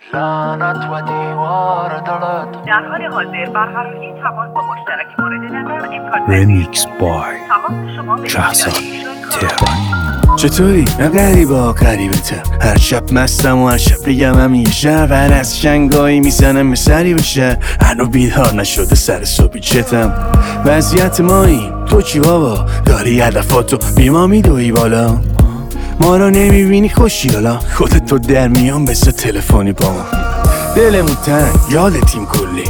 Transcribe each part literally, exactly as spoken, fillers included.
لعنت و دیوار دلت. در حال حاضر برقراری تماس با مشترک مورد نظر امکان رمیکس بای تماس شما به کسا تهران. تهران. چطوری؟ نه غریبا غریبتم. هر شب مستم و هر شب بگم همیشه ور از شنگایی میزنم سری بشه. هنو بیدار نشده سر صبحی چتم. وضعیت مایی تو چی بابا؟ داری هدفاتو بیما میدوی بالا. ما رو نمیبینی خوشیالا. خودت تو در میان بسه تلفنی با ما. دلمون تنگ یادتیم کلی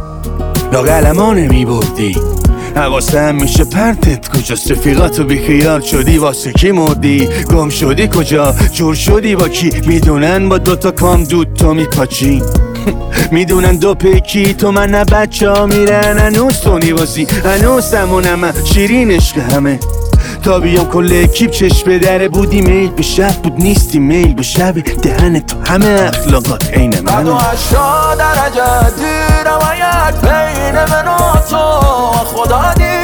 لاغلما نمیبردی. حواسه هم میشه پرتت کجاست؟ رفیقاتو بیخیال شدی واسه کی مردی؟ گم شدی کجا؟ جور شدی با کی؟ میدونن با دوتا کام دود تو میپاچی. میدونن دو پیکی تو من نه بچه ها میرن. هنوز تو نیوازی هنوز همونم شیرین عشق همه. تا بیام کل اکیب چشم به دره بودی. میل به شب بود نیستی میل به شب. دهن تو همه اخلاقات عین منه. صد و هشتاد درجه دیرم و یک بین من و تو. خدا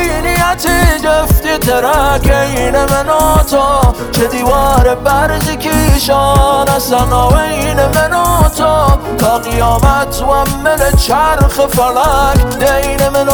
دینیتی جفتی ترک این من و تو. چه دیوار برزی کیشان اصلا بین من و تو. تا قیامت و من چرخ فلک دین من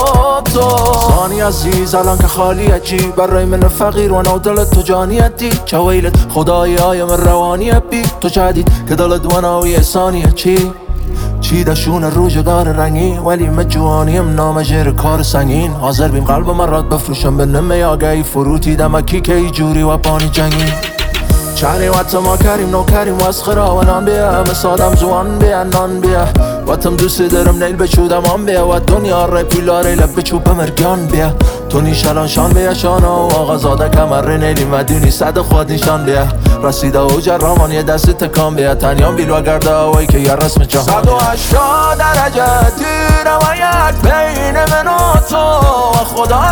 و تو. ثانی عزیز الان که خالی عجیب برای من فقیر و نودلت تو جانیتی. چه ویلت خدایی های من روانی بی. تو جدید که دلت و ناوی ثانیه چی؟ چی دشون روزگار رنگی ولی مجوانیم نامجر کار سنگین. حاضر بیم قلب من راد بفروشم به نمه آگهی فروتی دمکی که ای جوری و پانی جنگی. چهری وقت ما کریم نو کریم واسخرا و نان بیا. مسادم زوان بیا نان بیا. واتم دوست دارم نیل بچودم آن بیا. و دنیا ری پیلاره لب بچوب مرگان بیا. تو نیشالان شان بیا شانه و آقا زاده کمر نیلی مدونی صد خود نیشان بیا. رسیده و جرامان یه دست تکان بیا. تنیان بیل و گرده هوایی که یه رسم جهان. صد و هشتاد درجه دیرم و یک بین من و تو. خدا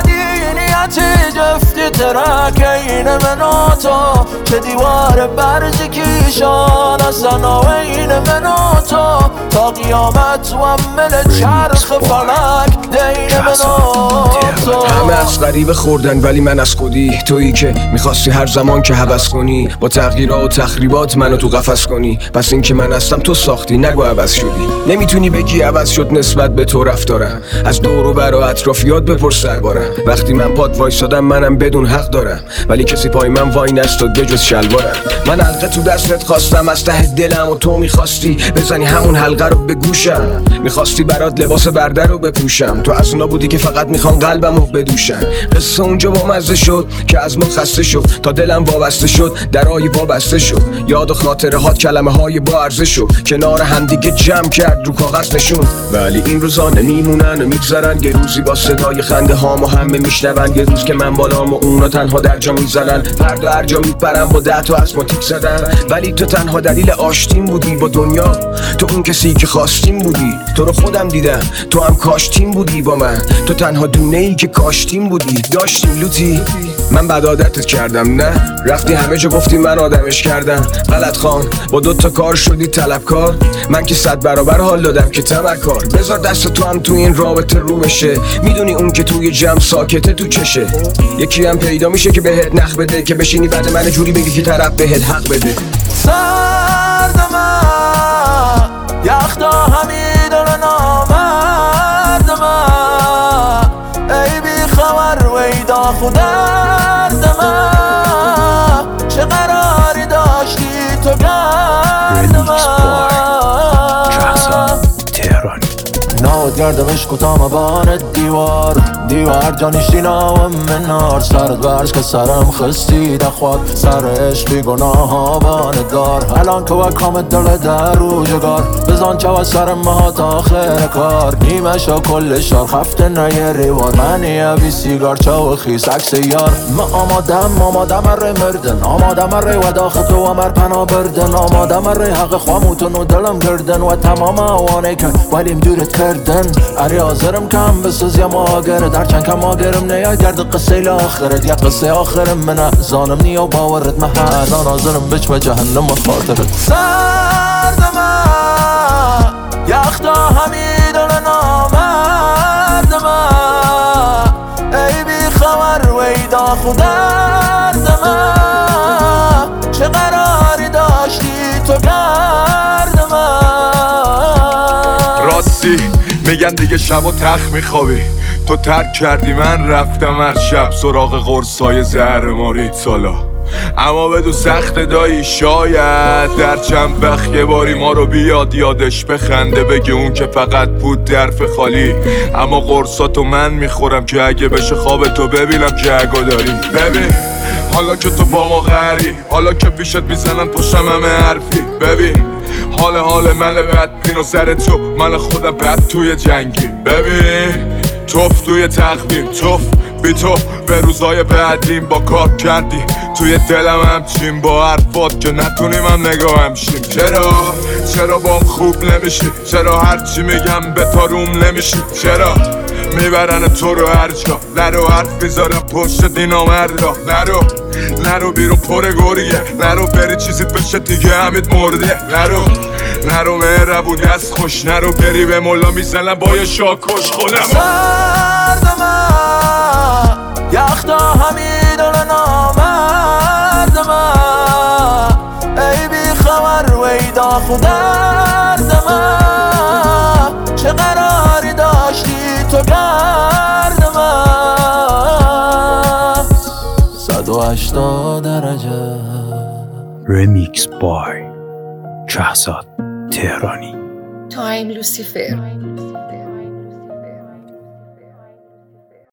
دینیتی جفتی ترک این من و تو. چه دیوار برزی کیشان اصلا بین من و تو. تا قیامت و من چرخ فلک دین من و تو. همه از غریبه خوردن ولی من از خودی. تویی که میخواستی هر زمان که هوس کنی با تغییرات و تخریبات منو تو قفس کنی. پس این که من هستم تو ساختی نگو عوض شدی. نمیتونی بگی عوض شد نسبت به تو رفتارم. از دور و بر و اطرافیات بپرس دربارم. وقتی من پاد وایسادم منم بدون حق دارم ولی کسی پای من وای نستاد بجز شلوارم. من حلقه تو دستت خواستم از ته دلم و تو میخواستی بزنی همون حلقه رو به گوشم. میخواستی برات لباس برده رو بپوشم. تو از اونا بودی که فقط میخوان قلبمو بدوشن. قصه اونجا با مزه شد که از ما خسته شد. تا دلم وابسته شد درای وابسته شد. یاد و خاطره هات کلمه های با ارزش شد. کنار همدیگه جمع کرد رو کاغذ نشون. ولی این روزا نمیمونن و میگذرن. یه روزی با صدای خنده هامو همه میشنون. یه روز که من بالام و اونا تنها در جا میزنن. فردا هر جا میپرم با ده تا اسماتیک زدن. ولی تو تنها دلیل آشتیم بودی با دنیا. تو اون کسی که خواستیم بودی. تو رو خودم دیدم تو هم کاشتیم بودی با من. تو تنها دونه ای که کاشتیم بودی. داشتیم لوتی من بد عادتت کردم نه. رفتی همه جا گفتی من آدمش کردم. غلط خان با دوتا کار شدی طلبکار. من که صد برابر حال دادم که تمکار. بذار دست تو هم تو این رابطه رو بشه. میدونی اون که توی جمع ساکته تو چشه. یکی هم پیدا میشه که بهت نخ بده. که بشینی بعد من جوری بگی که طرف بهت حق بده. سرد من یختا همی دل نامرد من. ای بی خبر ویدا خودرد من. چه قراری داشتی تو گرد من. ناد گردم عشق و تامبان دیوار. دیوار جانشتی ناوم منار. سرد برش که سرم خستی دخواد. سر عشق بی گناه ها باندار. الان که وکام دل در روزگار. بزن چه و سرم مهات آخر کار. نیمه شا کل شار خفته نگه ریوار. منی ابی سیگار چه و خیس عکس یار. ما آمادم آمادم ره مردن. آمادم ره و داخل تو امر پنا بردن. آمادم ره حق خواموتون و دلم گردن. و تمام آوانه که ولیم دورت کردن. اری آزرم کم بسز یا ماگره. در چند کم آگرم نیاد گرد قصه لاخرت. یا قصه آخرم من زانم نیا باورت. محنان آزرم بچ و جهنم و خاطرت. سرد من یختا همی دل نامرد من. ای بی خبر ویدا خودرد من. چه قراری داشتی تو گرد من. رفتی میگن دیگه شب و تخت میخوابی. تو ترک کردی من رفتم هر شب سراغ قرصای زهر ماری سالا. اما بدو سخت دایی شاید در چند وقت یه باری ما رو بیاد یادش بخنده بگه اون که فقط بود درف خالی. اما قرصاتو من میخورم که اگه بشه خواب تو ببینم که اگه داری. ببین حالا که تو با ما غری، حالا که پیشت میزنن پشتم همه حرفی. ببین حال حال من بدبین و سر تو من خودم بد توی جنگی. ببین توف توی تخمیم توف بی تو به روزای بعدیم با کار کردی توی دلم همچین با حرفات که نتونیم هم نگاه همشیم. چرا چرا بام خوب نمیشی؟ چرا هرچی میگم به تاروم نمیشی؟ چرا میبرن تو رو هر جا؟ نرو حرف میذارم پشت دینا مردا. نرو نرو بیرون پر گریه، نرو بری چیزی بشه دیگه همید مرده. نرو نرو مهربونی از خوش، نرو بری به مولا میزنم با یه شاکش خودم. سرد من یختا همیدون نامرد من ای بی خبر ویدا خودرد من چه قراری داشتی تو گرد من صد و هشتاد درجه. رمیکس بای شهزاد تهرانی. تایم لوسیفر.